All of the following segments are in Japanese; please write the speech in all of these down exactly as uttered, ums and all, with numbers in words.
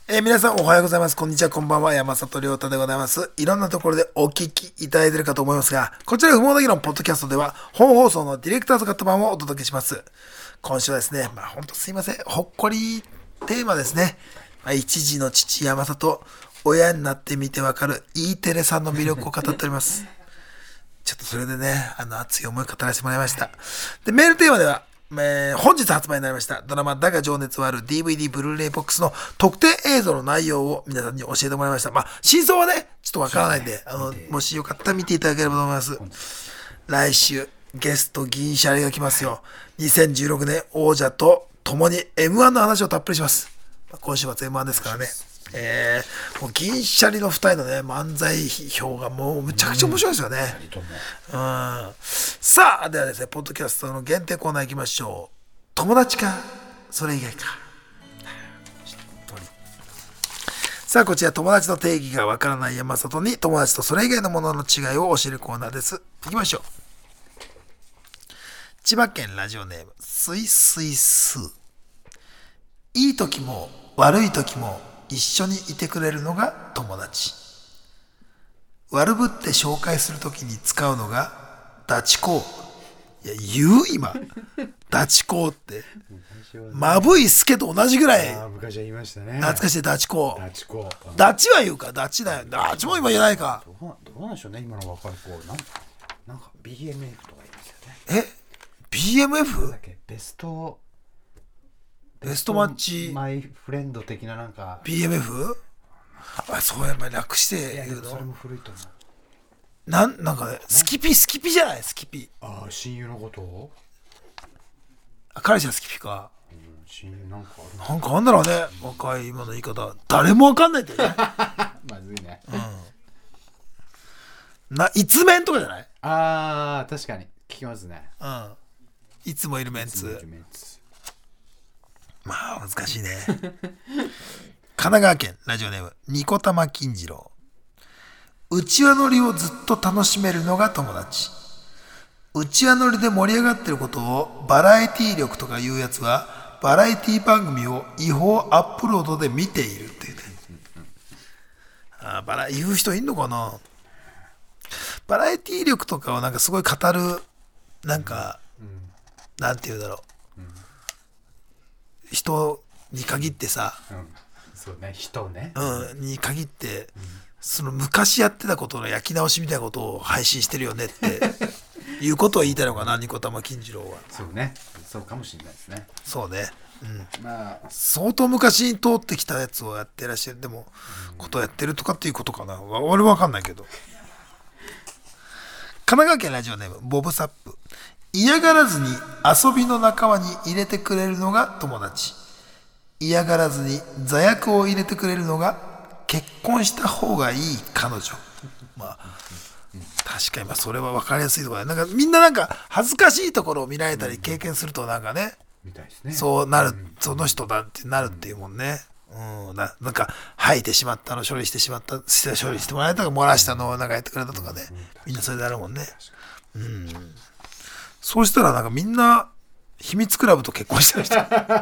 えー、皆さんおはようございます。こんにちは、こんばんは。山里亮太でございます。いろんなところでお聞きいただいているかと思いますが、こちら不毛な議論ポッドキャストでは本放送のディレクターズカット版をお届けします。今週はですね、まあ本当すいません、ほっこりテーマですね。まあ、一児の父山里、親になってみてわかる E テレさんの魅力を語っております。ちょっとそれでね、あの熱い思いを語らせてもらいました。で、メールテーマでは、えー、本日発売になりましたドラマだが情熱はある ディーブイディー ブルーレイボックスの特典映像の内容を皆さんに教えてもらいました。まあ真相はねちょっとわからないんで、あのもしよかったら見ていただければと思います。来週ゲスト銀シャリが来ますよ。にせんじゅうろくねん王者と共に エムワン の話をたっぷりします。今週末 エムワン ですからね。えー、もう銀シャリのふたりのね漫才表がもうむちゃくちゃ面白いですよね。うん、さあではですねポッドキャストの限定コーナー行きましょう。友達かそれ以外か。さあこちら友達の定義がわからない山里に友達とそれ以外のものの違いを教えるコーナーです。行きましょう。千葉県ラジオネームスイスイスー。いい時も悪い時も一緒にいてくれるのが友達。悪ぶって紹介するときに使うのがダチ公。いや言う今ダチ公ってまぶいスケと同じぐらい昔は言いましたね。 懐かしいダチ公。 ダチ公。 ダチは言うかダチだよ。ダチも今言えないか。 どうどうなんでしょうね今の若い子。なんかなんか ビーエムエフ とか言いますよね。 え ビーエムエフ？ だっけベストベストマッチマイフレンド的ななんかビーエムエフ？ あそうやっぱり楽して言うの。 それも古いと思う。 なんなんかねスキピスキピじゃないスキピ。 ああ親友のことを。 あ彼氏はスキピか。 うん、親友なんかある。 なんかあんだろうね若い今の言い方誰もわかんないんだよね。 まずいね。 うん。な、いつメンとかじゃない？ ああ確かに聞きますね。 うん。いつもいるメンツ。まあ難しいね。神奈川県ラジオネームニコタマ金次郎。内輪乗りをずっと楽しめるのが友達。内輪乗りで盛り上がってることをバラエティー力とかいうやつはバラエティー番組を違法アップロードで見ているっていうね。あバラ言う人いんのかな。バラエティー力とかをなんかすごい語るなんか、うん、なんていうんだろう、うん、人に限ってさ、 うん、そうね人ね、 うん、に限って、うん、その昔やってたことの焼き直しみたいなことを配信してるよねっていうことを言いたいのかなニコタマ金次郎は。 そうねそうかもしれないですね。 そうね、うん、まあ相当昔に通ってきたやつをやってらっしゃるでも、うん、ことをやってるとかっていうことかな。俺は分かんないけど。神奈川県ラジオネームボブサップ。嫌がらずに遊びの仲間に入れてくれるのが友達。嫌がらずに座薬を入れてくれるのが結婚した方がいい彼女。まあ確かにまあそれは分かりやすいところだ。なんかみんななんか恥ずかしいところを見られたり経験するとなんかね、 みたいですね。 そうなる、その人だってなるっていうもんね。うん、な, なんか吐いてしまったの処理してしまった処理してもらえたか漏らしたのをなんかやってくれたとかね、みんなそれであるもんね。うん、そうしたらなんかみんな秘密クラブと結婚した人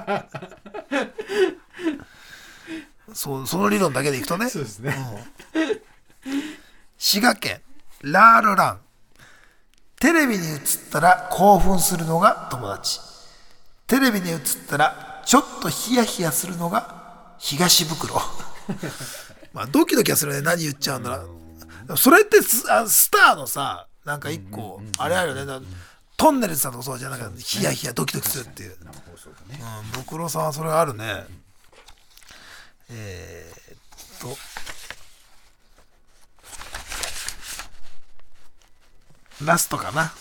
そうその理論だけでいくとね。 そうですね、 うん、滋賀県ラールラン。テレビに映ったら興奮するのが友達。テレビに映ったらちょっとヒヤヒヤするのが東袋。まあドキドキはするね。何言っちゃうんだろう。それって ス, あスターのさなんか一個あれあるよね。トンネルズさんとかそうじゃなくてヒヤヒヤドキドキするっていう。うん、ブクロさんはそれがあるね。えー、っとラストかな。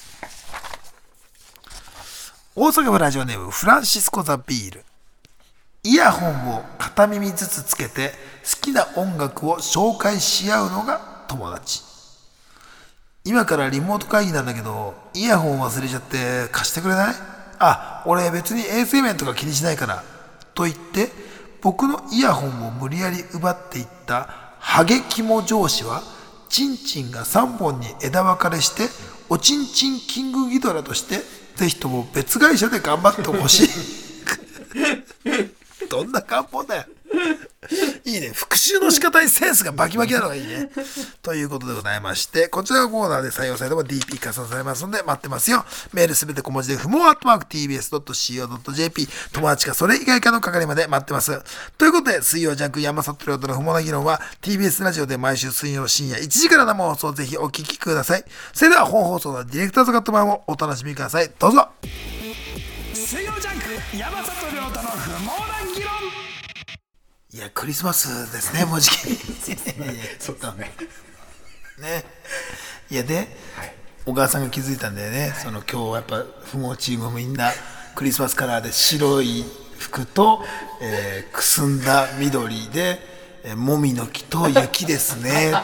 大阪府ラジオネームフランシスコ・ザ・ビール。イヤホンを片耳ずつつけて好きな音楽を紹介し合うのが友達。今からリモート会議なんだけどイヤホン忘れちゃって貸してくれない？あ、俺別に衛生面とか気にしないからと言って僕のイヤホンを無理やり奪っていったハゲキモ上司はチンチンがさんぼんに枝分かれしておちんちんキングギドラとしてぜひとも別会社で頑張ってほしい。どんな願望だよ。 いいね。復習の仕方にセンスがバキバキなのがいいね。ということでございまして、こちらのコーナーで採用されても ディーピー 加算されますので待ってますよ。メールすべて小文字で不毛アットマーク ティービーエスドットシーオードットジェーピー 友達かそれ以外かの係まで待ってます。ということで、水曜ジャンク山里亮太の不毛な議論は ティービーエス ラジオで毎週水曜深夜いちじから生放送をぜひお聞きください。それでは本放送のディレクターズカット版をお楽しみください。どうぞ。 水曜ジャンク山里亮太の不毛な議論。 いや、クリスマスですね、もうじき。 そうだね。 ね。いやで、はい、小川さんが気づいたんだよね。はい、その今日はやっぱ不毛チームみんなクリスマスカラーで白い服と、えー、くすんだ緑で、えー、もみの木と雪ですねっていう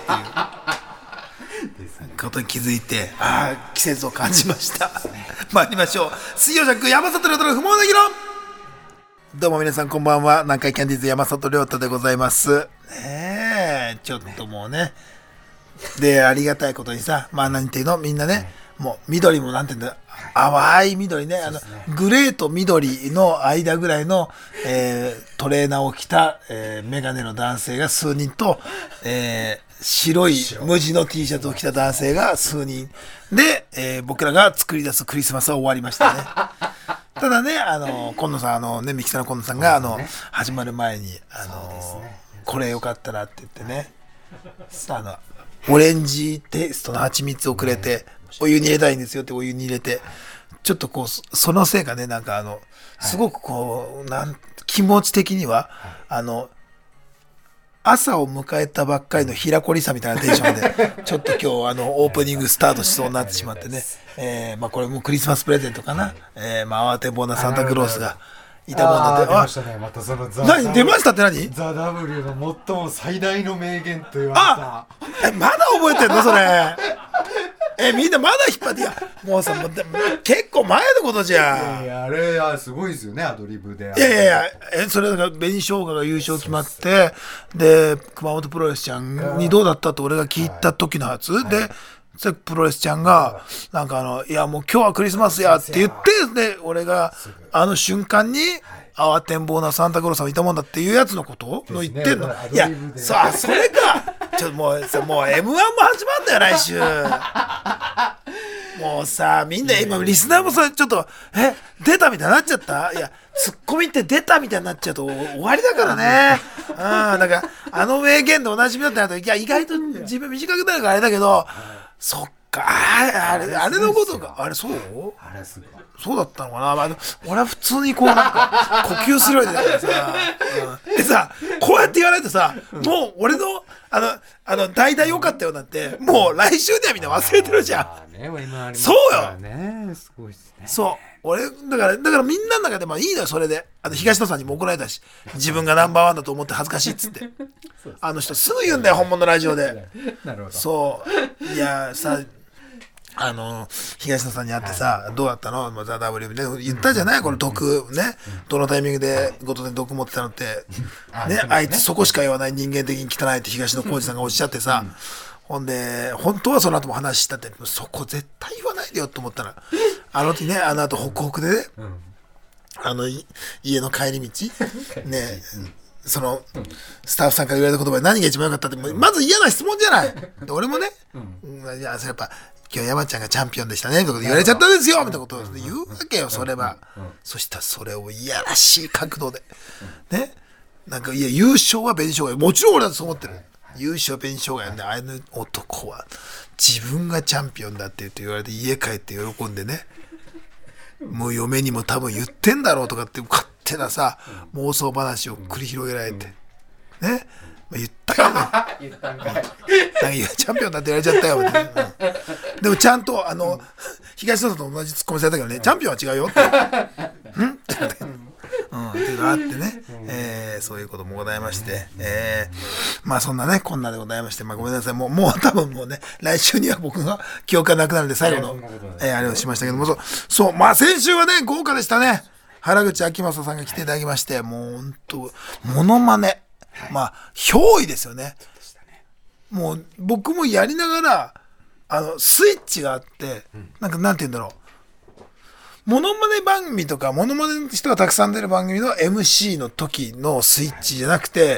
ことに気づいて、ああ季節を感じました。参りましょう。水曜ジャンク山里亮太の不毛な議論。どうも皆さんこんばんは。南海キャンディーズ山里亮太でございます。ねえ、ちょっともうね。で、ありがたいことにさ、まあ何ていうのみんなね、もう緑もなんていうんだ、淡い緑ね、あの、グレーと緑の間ぐらいの、えー、トレーナーを着た、えー、メガネの男性が数人と、えー、白い無地の T シャツを着た男性が数人で、えー、僕らが作り出すクリスマスは終わりましたね。ただね、あの今野さん、あのね、ミキサーの今野さんが、あの始まる前に、あの、ね、これよかったらって言ってね、あのオレンジテイストの蜂蜜をくれて、お湯に入れたいんですよってお湯に入れて、ちょっとこうそのせいかね、なんかあのすごくこうなん気持ち的には、あの朝を迎えたばっかりの平子リサみたいなテンションでちょっと今日あのオープニングスタートしそうになってしまってね、えー、まあこれもクリスマスプレゼントかな、えー、まあ慌てぼうなサンタクロースがいたもんだって。 出ましたね。またそのザ何出ましたって何？ ザ・ W の最も最大の名言と言われた。 えまだ覚えてんのそれ？えみんなまだ引っ張って、いやもうさもう結構前のことじゃん。 いやあれはすごいですよね、アドリブで。 いやいやいや、えそれだから紅生姜が優勝決まって、で熊本プロレスちゃんにどうだったって俺が聞いた時のやつ、はい、でそれプロレスちゃんがなんかあのいやもう今日はクリスマスやって言って、で俺があの瞬間に慌てんぼうなサンタクロースがいたもんだっていうやつのことの言ってんの、ね、いやさあそれかちょっともうさもう エムワン も始まんだよ来週。もうさみんな今リスナーもさちょっとえ出たみたいになっちゃった。いやツッコミって出たみたいになっちゃうと終わりだからね。うんだからあの名言でおなじみだったらいや意外と自分短くなるからあれだけど、そっかあれあれのことかあれそうあれすごいそうだったのかな、まあ、俺は普通にこうなんか呼吸するようになってさ、うん、でさこうやって言わないとさ、もう俺のあのあの代々良かったよなんてもう来週にはみんな忘れてるじゃん。 ね、 そうよ、 ね、すごいっすね。 そう俺だからだからみんなの中でもいいのよそれで。あの東野さんにも怒られたし、自分がナンバーワンだと思って恥ずかしいっつってあの人すぐ言うんだよ本物のラジオで。 なるほど。 そういやさあの東野さんに会ってさ、はい、どうだったのザ・ W で言ったじゃない、うん、この毒ね、うん、どのタイミングで後藤で毒持ってたのって、うん、ね、ね、あいつそこしか言わない人間的に汚いって東野幸治さんがおっしゃってさ、うん、ほんで本当はその後も話したって、そこ絶対言わないでよと思ったらあの時ね、あの後ホクホクでね、うん、あの家の帰り道ね、うんそのスタッフさんから言われた言葉で何が一番良かったって、まず嫌な質問じゃない。で俺もね、うん、いやそれやっぱ今日山ちゃんがチャンピオンでしたねとか言われちゃったんですよみたいなことを言うわけよそれは。そしたらそれをいやらしい角度でね、なんかいや優勝は紅生姜、もちろん俺だとそう思ってる。優勝は紅生姜やんで、あの男は自分がチャンピオンだって言って言われて家帰って喜んでね、もう嫁にも多分言ってんだろうとかって勝手なさ妄想話を繰り広げられてね、まあ、言ったけど言ったんかいなんかチャンピオンだって言われちゃったよ、うん、でもちゃんとあの東野さんと同じツッコミされたけどね、チャンピオンは違うよってうんっていうのがあってね、えー、そういうこともございまして、えー、まあそんなねこんなでございまして、まあごめんなさい、もうもう多分もうね来週には僕が記憶がなくなるんで最後の、えー、あれをしましたけども、そうそう、まあ先週はね豪華でしたね。原口あきまささんが来ていただきまして、もう本当モノマネ、まあ憑依ですよね。もう僕もやりながらあのスイッチがあって、なんかなんて言うんだろう、モノマネ番組とかモノマネの人がたくさん出る番組の エムシー の時のスイッチじゃなくて、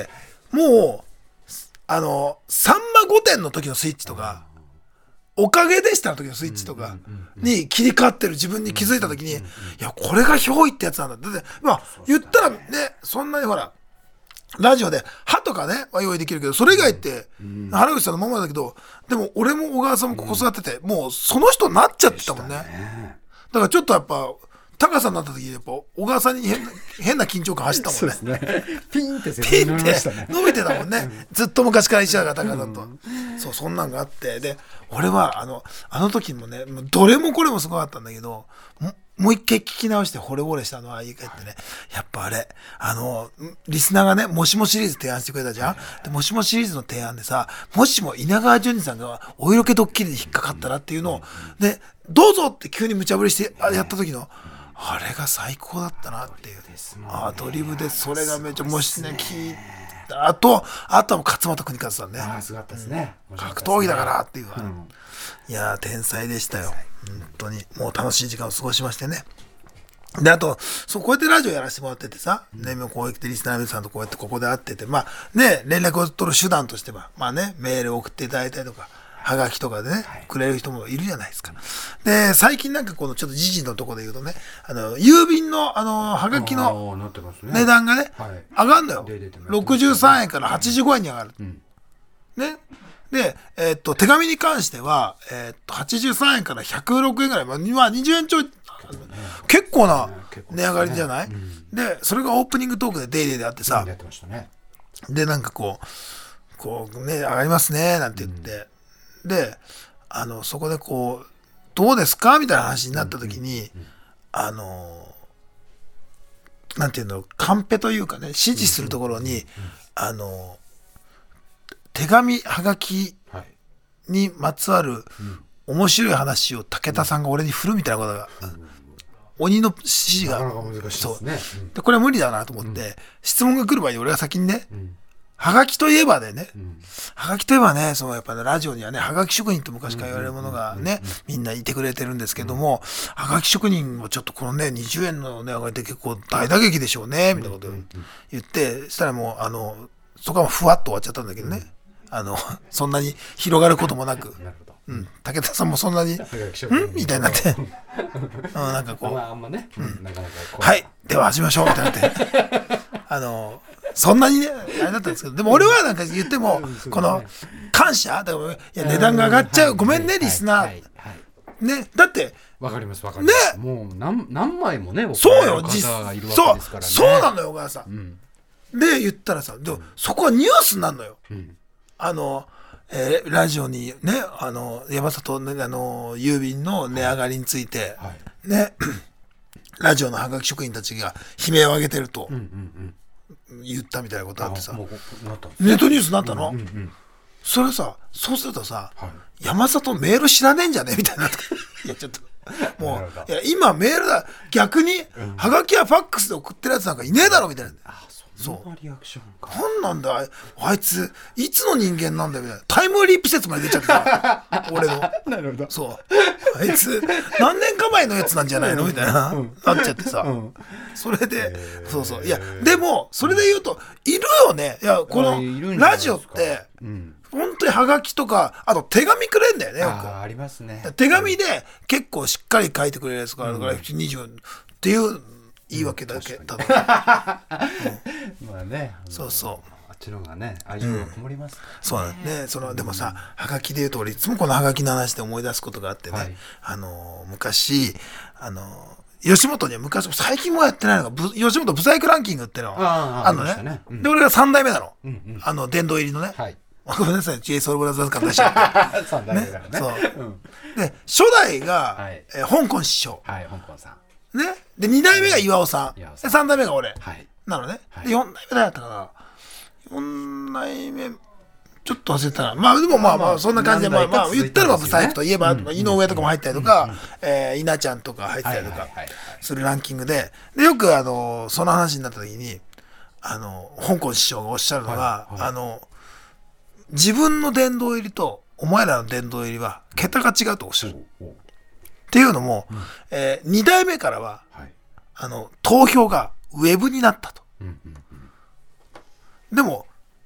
もうあのさんま御殿の時のスイッチとか、おかげでしたの時のスイッチとかに切り替わってる自分に気づいた時に、いやこれが憑依ってやつなんだ。だってまあ言ったらね、そんなにほらラジオで歯とかねは用意できるけど、それ以外って原口さんのままだけど、でも俺も小川さんもここ座ってて、もうその人になっちゃってたもんね。だからちょっとやっぱ高さになった時にやっぱ小川さんに変な変な緊張感走ったもんね。 そうですね。ピンってピンってね、 伸びてたもんね。ずっと昔から石原高さんと、そうそんなんがあって、で俺はあのあの時もね、どれもこれもすごかったんだけど、ももう一回聞き直して惚れ惚れしたのは家帰ってね、やっぱあれあのリスナーがねもしもシリーズ提案してくれたじゃん。でもしもシリーズの提案でさ、もしも稲川淳二さんがお色気ドッキリで引っかかったらっていうのをでどうぞって急に無茶ぶりしてやった時のあれが最高だったなっていう、アドリブでそれがめっちゃもしね聞いたあとあとは勝俣邦和さんね、 あすごかったですね、 うん、格闘技だからっていう、うん、いや天才でしたよ本当に。もう楽しい時間を過ごしましてね。であとそうこうやってラジオやらせてもらっててさ、ね、もうこうやってリスナーの皆さんとこうやってここで会ってて、まあね連絡を取る手段としてはまあねメールを送っていただいたりとかはがきとかでね、はい、くれる人もいるじゃないですか。で最近なんかこのちょっと時事のところで言うとね、あの郵便のあのはがきの値段がね、はい、上がるのよ。ろくじゅうさんえんからはちじゅうごえんに上がる、うん、ね。で、えー、っと手紙に関しては、えー、っとはちじゅうさんえんからひゃくろくえんぐらい、まあ、にじゅうえんちょい、結構な値上がりじゃない、ね、うん、でそれがオープニングトークでデイデイであってさ、うん、でなんかこうこうね上がりますねなんて言って、うん、であのそこでこうどうですかみたいな話になった時に、うんうんうん、あのなんていうのカンペというかね指示するところに、うんうんうん、あの手紙はがきにまつわる面白い話を武田さんが俺に振るみたいなことが、うん、鬼の指示がなかなか難しいですね。 そうでこれは無理だなと思って、うん、質問が来る前に俺が先にね、うん、はがきといえばでね、うん、はがきといえばねそのやっぱりラジオにはねはがき職人と昔から言われるものがねみんないてくれてるんですけども、はがき職人をちょっとこのねにじゅうえんの値上がりって結構大打撃でしょうねみたいなことを言ってしたらもうあのそこはふわっと終わっちゃったんだけどね、うんあのそんなに広がることもなく、なるほど、うん、武田さんもそんなにんみたいになってうんなんかこう、まああんまね、うん、なかなかはいでは始めましょうみたいになってあのそんなにねあれだったんですけど、でも俺はなんか言ってもこの感謝だからいや値段が上がっちゃうごめんねリスナーねだってわかりますわかります、ね、もう 何, 何枚もねそうよ実そうそうなのよ小川さん、うん、で言ったらさでも、うん、そこはニュースになるのよ、うんあの、えー、ラジオにね、あの、山里、ね、あの、郵便の値上がりについて、はい、ね、ラジオのハガキ職員たちが悲鳴を上げてると言ったみたいなことあってさ、ネットニュースになったの、うんうんうん、それさ、そうするとさ、はい、山里メール知らねえんじゃねみたいな。いや、ちょっと。もういや今メールだ逆に、うん、ハガキやファックスで送ってるやつなんかいねえだろみたいな。あそうリアクションか何なんだあいついつの人間なんだよみたいなタイムリープ説まで出ちゃってた俺のなるほどそうあいつ何年か前のやつなんじゃないのみたいな、うん、なっちゃってさ、うん、それでそうそういやでもそれで言うといるよねいやこのラジオって、うん、本当にハガキとかあと手紙くれんだよねよくあ, ありますね手紙で結構しっかり書いてくれるやつがあるから、うん、にじゅうっていういいわけだけ、うん、ただ、 うん、まあねそうそうあっちの方がね愛情がこもります、ねうん、そうだねそのでもさはがきでいうと俺いつもこのはがきの話で思い出すことがあってね、はい、あの昔あの吉本には昔最近もやってないのが吉本ブサイクランキングってのああのね、ねうん、で俺がさん代目なの、うんうん、あの殿堂入りのね、はいごめんなさい ジェイソウルブラザーズ感出しちゃってさん代目だからね、ねそう、うん、で初代が、はいえー、香港師匠はい香港さんね、でに代目が岩尾さん、でさん代目が俺、 はい、なのね、はい、でよん代目だったかなよん代目ちょっと忘れたなまあでもまあまあそんな感じでまあまあ言ったらばブサイクといえば、うん、井上とかも入ったりとか、うんえー、稲ちゃんとか入ったりとかするランキングででよくあのその話になった時にあの香港師匠がおっしゃるのが、はいはい、あの自分の殿堂入りとお前らの殿堂入りは桁が違うとおっしゃる。っていうのも、うんえー、に代目からは、はい、あの投票がウェブになったと、うんうんうん、でも香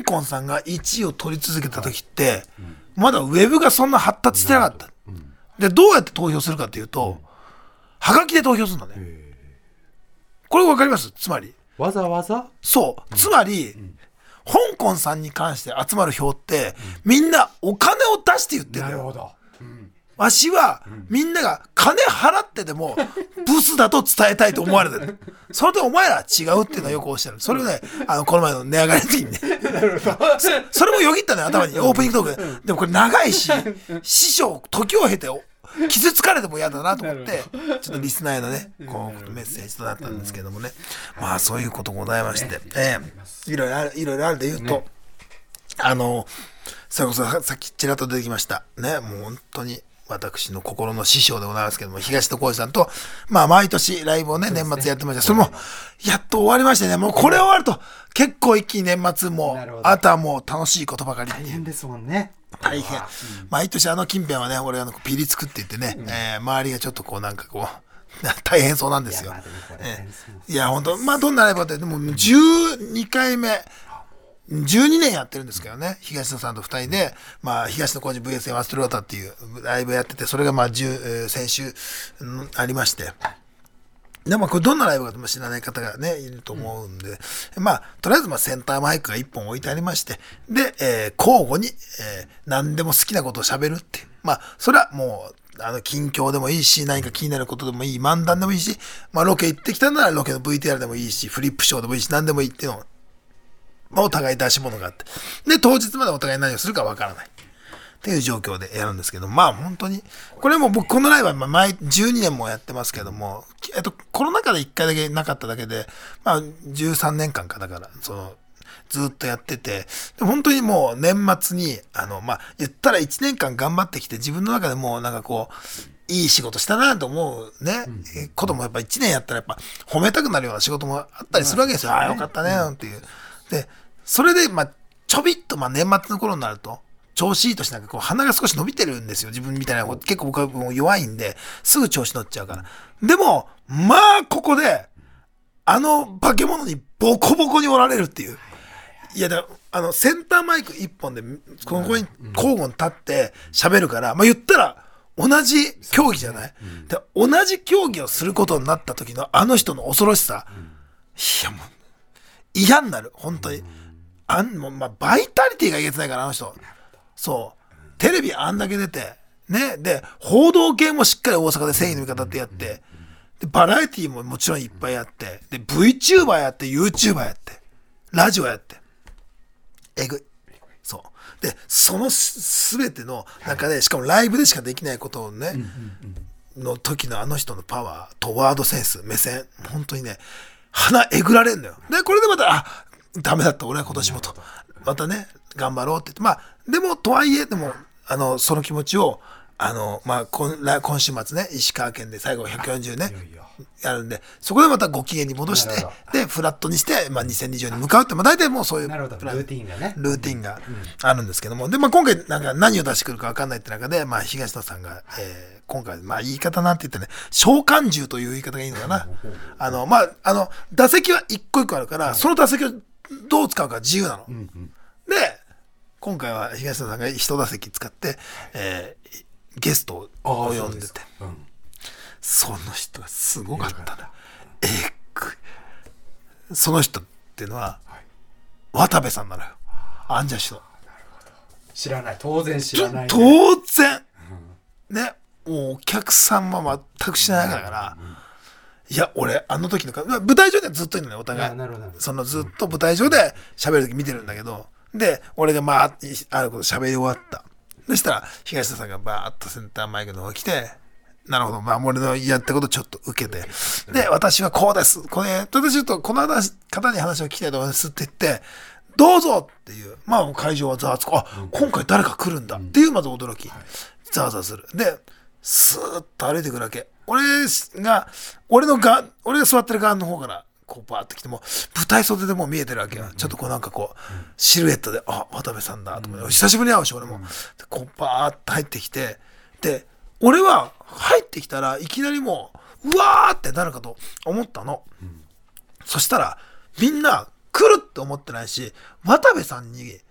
香港さんがいちいを取り続けた時って、はいうん、まだウェブがそんな発達してなかった、うん、でどうやって投票するかっていうと、うん、はがきで投票するんだね。これ分かります？つまりわざわざそう、うん、つまり、うん、香港さんに関して集まる票って、うん、みんなお金を出して言ってるよ。 なるほど、うん、 わしは、うん、みんなが金払ってでもブスだと伝えたいと思われてる。それでお前らは違うっていうのはよくおっしゃる。それをね、あのこの前の値上がりの時にねそ, それもよぎったのよ頭に、オープニングトークで。でもこれ長いし、師匠時を経て傷つかれても嫌だなと思って、ちょっとリスナーへのね、こうメッセージとなったんですけどもね、まあそういうことございまして、えー、いろいろある、いろいろあるで言うと、あのそれこそさっきちらっと出てきましたね、もう本当に私の心の師匠でございますけども、東野幸治さんと、まあ毎年ライブをね、年末やってました。それも、やっと終わりましてね、もうこれ終わると、結構一気に年末も、あとはもう楽しいことばかり。 大変ですもんね。 大変。毎年あの近辺はね、俺あのピリつくって言ってね、うん、えー、周りがちょっとこうなんかこう、大変そうなんですよ。いや、えー、いや本当、まあどんなライブかって、でもじゅうにかいめ、じゅうにねんやってるんですけどね、東野さんとふたりで、まあ、東野幸治 ブイエス 山里亮太っていうライブやってて、それがまあ、先週、うん、ありまして。でもこれどんなライブかも知らない方がね、いると思うんで、うん、まあ、とりあえずまあセンターマイクがいっぽん置いてありまして、で、えー、交互に、えー、何でも好きなことを喋るっていう。まあ、それはもう、あの、近況でもいいし、何か気になることでもいい、漫談でもいいし、まあ、ロケ行ってきたならロケの ブイティーアール でもいいし、フリップショーでもいいし、何でもいいっていうのを、お互い出し物があって。で、当日までお互い何をするかわからない。っていう状況でやるんですけど、まあ本当に、これも僕このライブは前じゅうにねんもやってますけども、えっと、コロナ禍でいっかいだけなかっただけで、まあじゅうさんねんかんかだから、その、ずっとやってて、で本当にもう年末に、あの、まあ言ったらいちねんかん頑張ってきて、自分の中でもうなんかこう、いい仕事したなと思うね、うん、こともやっぱいちねんやったらやっぱ褒めたくなるような仕事もあったりするわけですよ。ああ、よかったね、なんていう。で、それで、まあ、ちょびっと、まあ、年末の頃になると、調子いいとしてなんかこう、鼻が少し伸びてるんですよ。自分みたいな。結構僕はもう弱いんで、すぐ調子乗っちゃうから。でも、まあ、ここで、あの化け物にボコボコに折られるっていう。いや、だあの、センターマイク一本で、ここに交互に立って喋るから、まあ言ったら、同じ競技じゃない、で同じ競技をすることになった時のあの人の恐ろしさ。いや、もう、嫌になる。本当に。あんもまあ、バイタリティがいけてないから、あの人。そう。テレビあんだけ出て、ね。で、報道系もしっかり大阪で正義の味方ってやって、で、バラエティももちろんいっぱいやって、で、VTuber やって、YouTuber やって、ラジオやって。えぐい。そう。で、そのすべての中で、しかもライブでしかできないことをね、の時のあの人のパワーとワードセンス、目線、本当にね、鼻えぐられんのよ。で、これでまた、あ、ダメだった、俺は今年もと。またね、頑張ろうって言って。まあ、でも、とはいえ、でも、あの、その気持ちを、あの、まあ、今、今週末ね、石川県で最後ひゃくよんじゅうね、やるんで、そこでまたご機嫌に戻して、で、フラットにして、まあ、にせんにじゅうに向かうって、まあ、大体もうそういう、ルーティンがね。 ルーティンがあるんですけども。で、まあ、今回、なんか何を出してくるか分かんないって中で、まあ、東野さんが、えー、今回、まあ、言い方なんて言ってね、召喚獣という言い方がいいのかな。あの、まあ、あの、打席は一個一個あるから、その打席をどう使うか自由なの。うんうん、で、今回は東野さんが一打席使って、えー、ゲストを呼んでて、うん、その人がすごかったな。えー、くその人っていうのは、はい、渡部さんなのよ。アンジャッシュの。 知らない。当然知らない、ね。 当然、うん、ね。もうお客さんも全く知らないから、うんうん、いや俺あの時の舞台上ではずっといるのね、お互い。そのずっと舞台上で喋る時見てるんだけど、で俺がまああること喋り終わった。そしたら東田さんがバーッとセンターマイクの方に来て、なるほど、まあ俺のやったことちょっと受けて、で私はこうです、これ私ちょっとこの話方に話を聞きたいと思いますって言って、どうぞっていう、まあ会場はざわつく、あ、今回誰か来るんだっていうまず驚き、ざわざわする。でスーッと歩いてくるわけ。俺が、俺のが、俺が座ってる側の方から、こうバーッと来ても、舞台袖でもう見えてるわけよ。ちょっとこうなんかこう、シルエットで、あ、渡部さんだと思って、久しぶりに会うし、俺も。でこうバーッと入ってきて、で、俺は入ってきたらいきなりもう、うわーってなるかと思ったの。そしたら、みんな来るって思ってないし、渡部さんに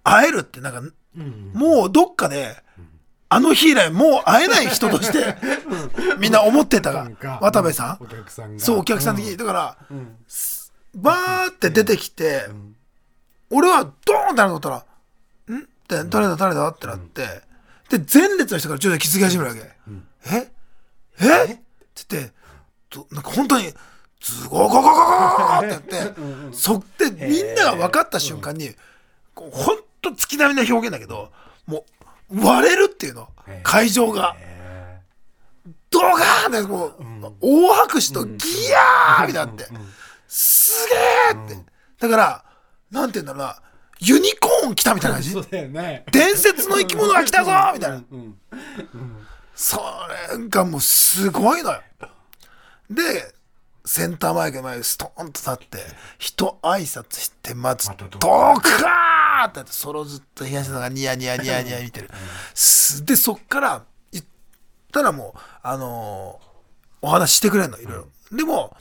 会えるってなんか、うん、もうどっかで、うん、あの日以来もう会えない人としてみんな思ってたが渡部さん、お客さんがそうお客さん的に、うん、だから、うん、バーって出てきて、うん、俺はドーンってなると思ったらんって誰だ誰だってなって、うん、で前列の人からちょっと気づき始めるわけ、うん、ええって言ってなんか本当にズゴゴゴゴゴゴってやってそってみんなが分かった瞬間にほんと月並みな表現だけどもう割れるっていうの会場がドガーンってこう、うん、大拍手とギヤーみたいになってすげーってだからなんて言うんだろうなユニコーン来たみたいな感じそうだよね伝説の生き物が来たぞみたいなうん、うん、それがもうすごいのよでセンターマイクの前でストーンと立って一挨拶して待つドカーってそれをずっと東野さんがニヤニヤニヤニヤ見てるでそっから言ったらもうあのー、お話してくれるのいろいろ、うん、でも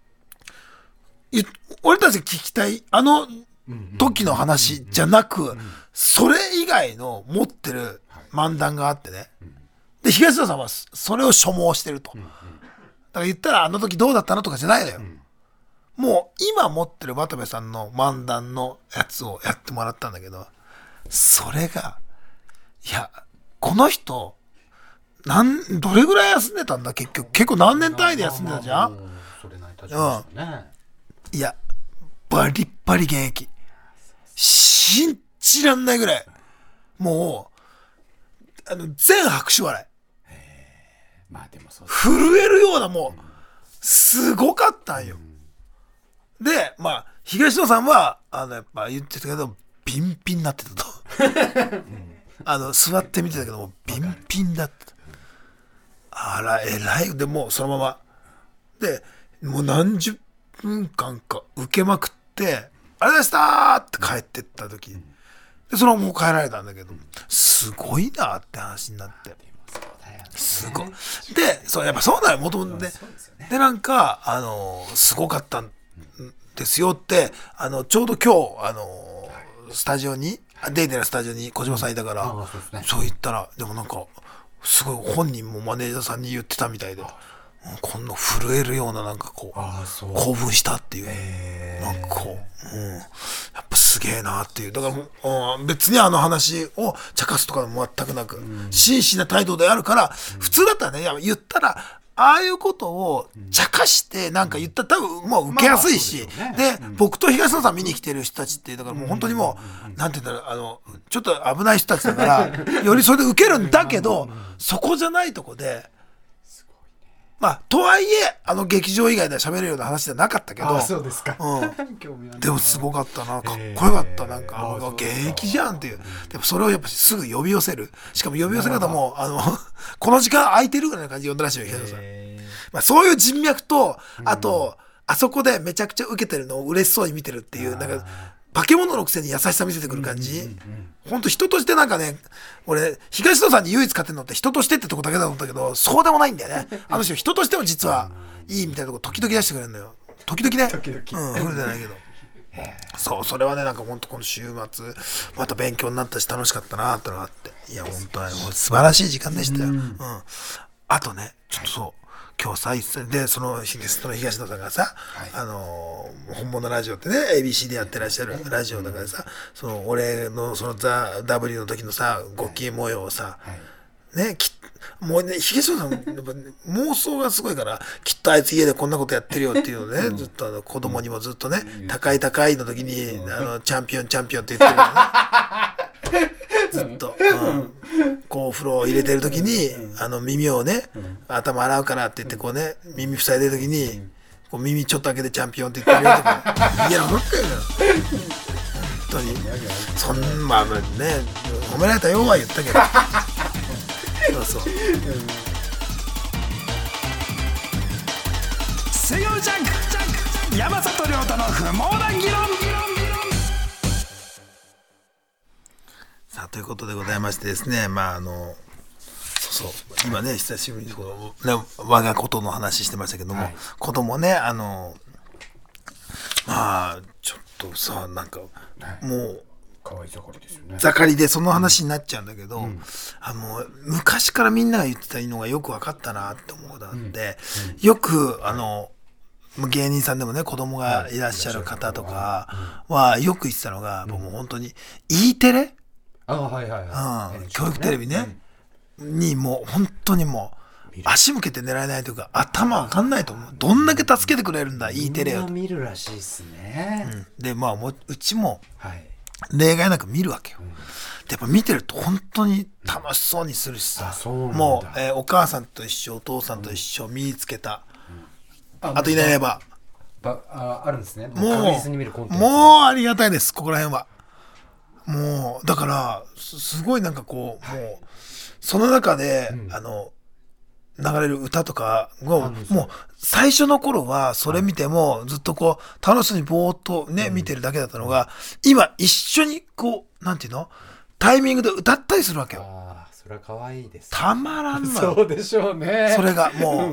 俺たちが聞きたいあの時の話じゃなくそれ以外の持ってる漫談があってねで東野さんはそれを所望してるとだから言ったらあの時どうだったのとかじゃないのよ、うん、もう今持ってる渡部さんの漫談のやつをやってもらったんだけどそれがいやこの人なんどれぐらい休んでたんだ結局結構何年単位で休んでたじゃん、それなり立ちましたね、うん、いやバリッバリ現役信じらんないぐらいもうあの全拍手笑いまあでもそう震えるようなもうすごかったんよ、うん、でまあ東野さんはあのやっぱ言ってたけどビンピンになってたとあの座って見てたけどもビンピンだったあらえらいでもうそのままでもう何十分間か受けまくってありがとうございましたって帰ってった時でそのままもう帰られたんだけどすごいなって話になってすごいでそうやっぱそうだよもともとねでなんかあのすごかったんですよってあのちょうど今日あのスタジオにデイデイのスタジオに小島さんいたから、うん そうですね、そう言ったらでもなんかすごい本人もマネージャーさんに言ってたみたいでこんな震えるようななんかこう興奮したっていうなんかこう、うん、やっぱすげえなっていうだからもう、うん、別にあの話を茶化すとかも全くなく、うん、真摯な態度であるから、うん、普通だったらね言ったらああいうことを茶化してなんか言ったら多分もう受けやすいし、まあまあで、ね、で、うん、僕と東野さん見に来てる人たちってだからもう本当にもう、うん、なんて言うんだろうあのちょっと危ない人たちだからよりそれで受けるんだけどそこじゃないとこでまあとはいえあの劇場以外では喋れるような話じゃなかったけどあそうですか、 うん、でもすごかったなかっこよかったなんかあの現役じゃんっていうでもそれをやっぱすぐ呼び寄せるしかも呼び寄せ方もあのこの時間空いてるぐらいな感じで呼んだらしいよ東野さん、まあ、そういう人脈とあと、うん、あそこでめちゃくちゃ受けてるのを嬉しそうに見てるっていうなんか化け物のくせに優しさ見せてくる感じ、うんうんうん、ほんと人としてなんかね俺東野さんに唯一勝ってるのって人としてってとこだけだと思ったけどそうでもないんだよねあの人人としても実はいいみたいなとこ時々出してくれるのよ時々ね時々、うん、フルじゃないけどそうそれはねなんかほんとこの週末また勉強になったし楽しかったなってのがあっていや本当はもう素晴らしい時間でしたよ、うんうん、あとねちょっとそう今日さでそのゲストの東野さんがさ、はい、あの本物ラジオってね エービーシー でやってらっしゃるラジオだからさその俺のそのザ・ W の時のさご機嫌模様をさ、はい、ねきもうね東野さんやっぱ、ね、妄想がすごいからきっとあいつ家でこんなことやってるよっていうのね、うん、ずっとあの子供にもずっとね、うん、高い高いの時に、うん、あのチャンピオンチャンピオンって言ってるよねずっと、うん、こうお風呂を入れてる時に、うん、あの耳をね、うん、頭洗うからって言ってこうね耳塞いでる時に、うん、こう耳ちょっと開けてチャンピオンって言ってるよとかいや思ってるよ本当にそんまあね褒められたよは言ったけどそうそう、 水曜ジャンク山里亮太の不毛な議論さあということでございましてですねまああのそうそう今ね久しぶりにこの、ね、我がことの話してましたけども、はい、子供ねあのまあちょっとさなんかもう可愛い盛りですよね。 盛りでその話になっちゃうんだけど、うん、あの昔からみんなが言ってたのがよく分かったなって思うので、うんうん、よくあの芸人さんでもね子供がいらっしゃる方とかはよく言ってたのが、うん、もう本当に E テレ、 あ、はいはいはい、 うん、教育テレビね、うん、にもう本当にもう足向けて狙えないというか頭わかんないと思う。どんだけ助けてくれるんだ、うん、E テレを。 みんな見るらしいですね、 うん、でまあもううちも例外なく見るわけよ、うん、でやっぱ見てると本当に楽しそうにするしさ、うん、もう、えー、お母さんと一緒お父さんと一緒見つけた、うん、あ, あといないればば あ, あるんですね。 もうもうもうありがたいです。ここら辺はもうだからすごいなんかこう、はい、もうその中で、うん、あの流れる歌とかをもう最初の頃はそれ見てもずっとこう楽しそうにぼーっとね見てるだけだったのが、今一緒にこうなんていうのタイミングで歌ったりするわけよ。 ああ、それは可愛いです、ね、 たまらんのよ。そうでしょうね。 それがもう、うん、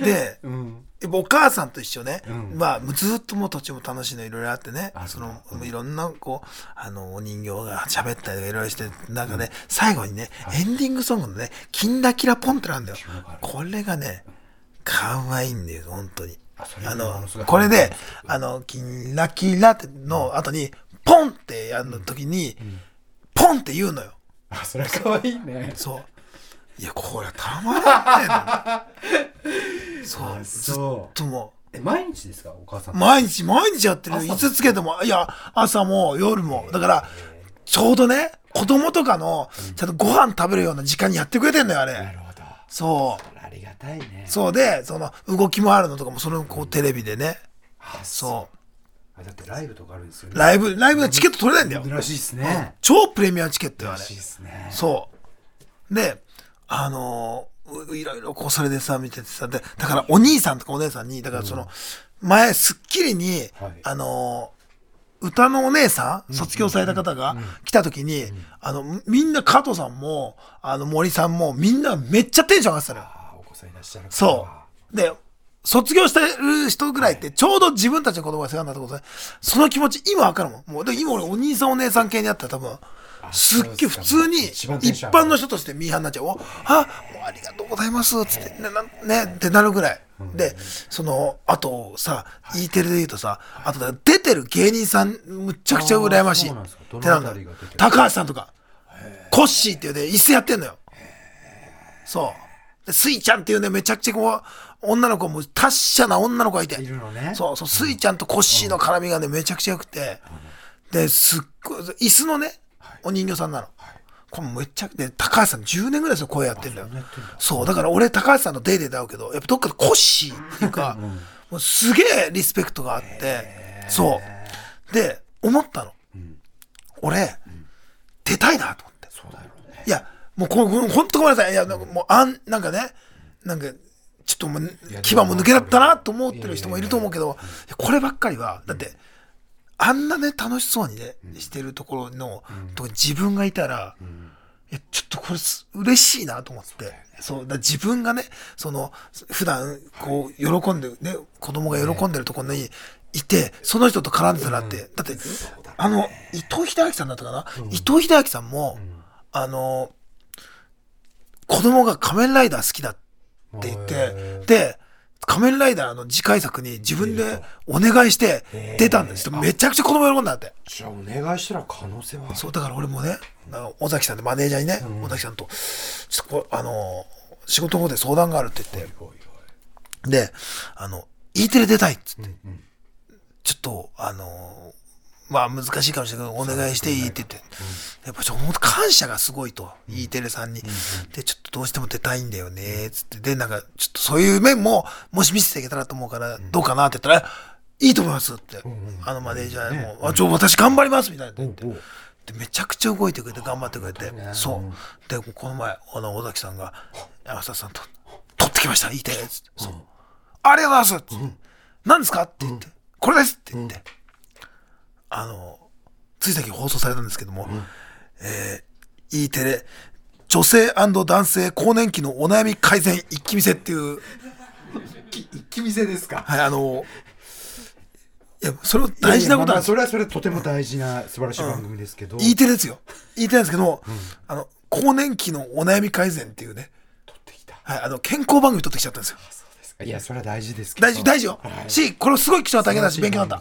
で、うん、お母さんと一緒ね、うん、まあずっともう途中も楽しいのいろいろあってね、その、うん、いろんなこうあのお人形が喋ったりとかいろいろしてなんかね、うん、最後にね、はい、エンディングソングのねキンラキラポンってなんだよ。これがね可愛いんだよ本当に。あのこれであのキンラキラっての後にポンってやる時に、うんうん、ポンって言うのよ。 あ、それ可愛いね。 そういやこれたまらんねんそうずっともうえ毎日ですかお母さん。 毎日毎日やってる。いつつけてもいや朝も夜もだからちょうどね子供とかのちゃんとご飯食べるような時間にやってくれてんだよあれ。 なるほど。 そうありがたいね。 そうでその動き回るのとかもそれをこうテレビでね、 うん、そうだってライブとかあるんですよね。 ライブライブのチケット取れないんだよ。 珍しいですね、 うん、超プレミアチケットよあれ。 珍しいですね。 そうであのー、いろいろこうそれでさ見ててさでだからお兄さんとかお姉さんにだからその、うん、前『スッキリ』に、はい、あのー、歌のお姉さん卒業された方が来た時に、うんうん、あのみんな加藤さんもあの森さんもみんなめっちゃテンション上がってたのよ。 あお子さんいらっしゃる。 そうで卒業してる人ぐらいってちょうど自分たちの子供が世話になったことでその気持ち今わかるもん。もうで今俺お兄さんお姉さん系にあったら多分すっげえ普通に一般の人としてミーハーになっちゃう。おあもうありがとうございますっつってねなねってなるぐらいでそのあとさ E テレで言うとさあと出てる芸人さんむちゃくちゃ羨ましいってなんだ高橋さんとかコッシーっていうね椅子やってんのよ。そうでスイちゃんっていうねめちゃくちゃこう女の子も達者な女の子がいているのね。 そうそうスイちゃんとコッシーの絡みがねめちゃくちゃ良くてですっごい椅子のねお人形さんなの、はい、これめっちゃで高橋さんじゅうねんぐらいですよ声やってんだよ。そうだから俺高橋さんとデーデーで会うけどやっぱどっかでコッシーっていうか、うん、もうすげえリスペクトがあってそうで思ったの、うん、俺、うん、出たいなと思って。 そうだよね。 いやもうこのほんとごめんなさいいやなんかもうあんなんかねなんかちょっともう牙も抜けだったなと思ってる人もいると思うけどこればっかりはだって、うんあんなね楽しそうにね、うん、してるところの、うん、とこに自分がいたら、うん、いやちょっとこれ嬉しいなと思って、そう、ね、そうだ自分がねその普段こう喜んでね子供が喜んでるところにいてその人と絡んでたらって、うん、だってあの伊藤英明さんだったかな、うん、伊藤英明さんも、うん、あの子供が仮面ライダー好きだって言ってで仮面ライダーの次回作に自分でお願いして出たんですよ。めちゃくちゃ子供喜んだって。 じゃあお願いしたら可能性はそうだから俺もね尾崎さんでマネージャーにね、うん、尾崎さんとちょっとこあの仕事の方で相談があるって言って、はいはい、であの E テレ出たいっつって、うんうん、ちょっとあのまあ難しいかもしれないけどお願いしていいって言って、うん、やっぱちょっと感謝がすごいと、うん、E テレさんに、うん、でちょっとどうしても出たいんだよねつってでなんかちょっとそういう面ももし見せていけたらと思うからどうかなって言ったらいいと思いますって、うんうん、あのマネージャーも、ね、あちょ私頑張りますみたいな言って、うんうん、でめちゃくちゃ動いてくれて頑張ってくれて、ね、そうでこの前あの尾崎さんが山里さんと取ってきました E テレっつって、そう、うん、ありがとうございますって、うん、何ですかって言って、うん、これですって言って、うんあのつい先放送されたんですけども、うんえー、E テレ女性&男性更年期のお悩み改善一気見せっていう一気見せですか。 はいあのいえそれは大事なことなんです。 いやいや、まあまあそれはそれとても大事な素晴らしい番組ですけど、 うん、E テレですよ。E テレなんですけど、うん、あの更年期のお悩み改善っていうね、 撮ってきた、 はい、あの健康番組撮ってきちゃったんですよ。 そうですか。いやそれは大事ですけど、 大事大事よ、はい、しこれすごい貴重な体験だし勉強になった。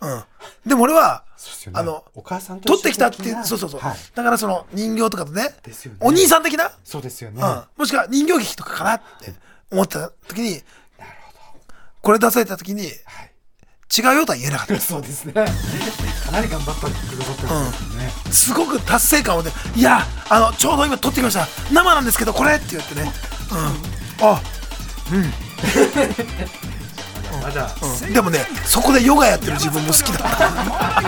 うん、でも俺は、ね、あのお母さんと撮ってきたっていう、そうそうそう、はい、だからその人形とかとね、 ですよね、 お兄さん的な、 そうですよね、 うん、もしくは人形劇とかかなって思った時に、 なるほど、 これ出された時に、はい、違うよとは言えなかった。 そうですね。かなり頑張ったってくださってますね、 うん。すごく達成感をね、いやあのちょうど今撮ってきました。生なんですけどこれって言ってね、うん、あ、うん。 まだ、 うん、でもねそこでヨガやってる自分も好きだった。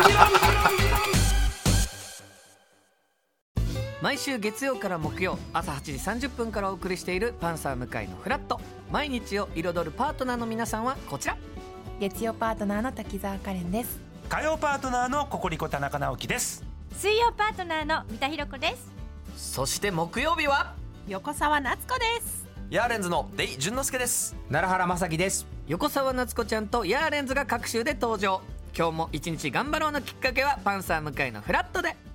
毎週月曜から木曜朝はちじさんじゅっぷんからお送りしているパンサー向井のフラット。毎日を彩るパートナーの皆さんはこちら。 月曜パートナーの滝沢カレンです。 火曜パートナーのココリコ田中直樹です。 水曜パートナーの三田寛子です。 そして木曜日は横澤夏子です。 ヤーレンズのデイ淳之介です。 奈良原正樹です。 横澤夏子ちゃんとヤーレンズが各週で登場。今日も一日頑張ろうのきっかけはパンサー向井のフラットで。